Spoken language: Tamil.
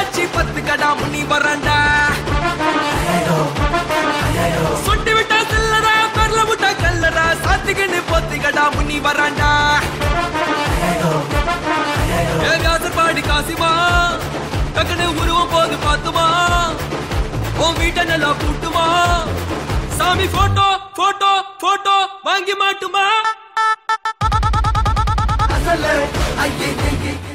மீனாட்சி பத்து கடா முனி வரண்டா சுட்டி விட்டா செல்லடா பெர்ல விட்டா கல்லடா சாத்திக்கின்னு பொத்து கடா முனி வரண்டா ஏகாசர் பாடி காசிமா டக்குனு உருவம் போது பாத்துமா உன் வீட்டை நல்லா கூட்டுமா சாமி போட்டோ போட்டோ போட்டோ வாங்கி மாட்டுமா அசல ஐயே